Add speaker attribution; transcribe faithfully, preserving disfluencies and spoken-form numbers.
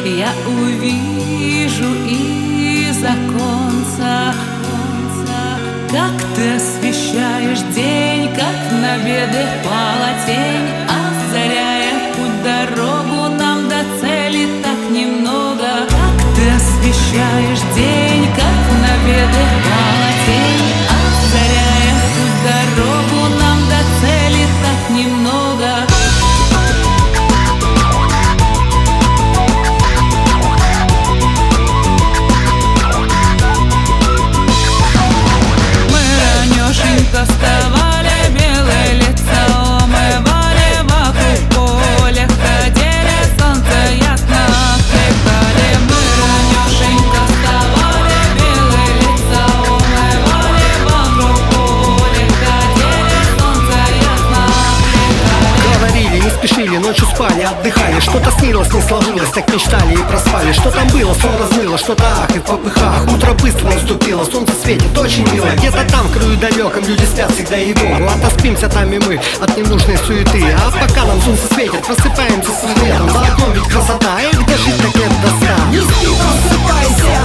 Speaker 1: я увижу из оконца, как ты освещаешь день, как на беды пала тень, озаряя путь, дорогу нам до цели так немного. Как ты освещаешь день, как на беды пала тень, озаряя путь, дорогу нам до цели так немного. Доставали белое лицо, умывали вокруг поля, ходили, солнце ясно отвлекали. Мы ранешенько вставали, белое лицо, умывали вокруг поля, ходили, солнце ясно отвлекали.
Speaker 2: Говорили, не спешили, ночью спали, отдыхали. Что-то снилось, не сложилось, так мечтали и проспали. Что там было, сон размыло, что-то ах и в попыхах. Утро быстро наступило, солнце светит, очень мило. Где-то там, в краю далеком, люди спят всегда и долго. Отоспимся там и мы от ненужной суеты. А пока нам солнце светит, просыпаемся с светом. За окном ведь красота, эх, где жить так нет доска.
Speaker 3: Не спи, просыпайся.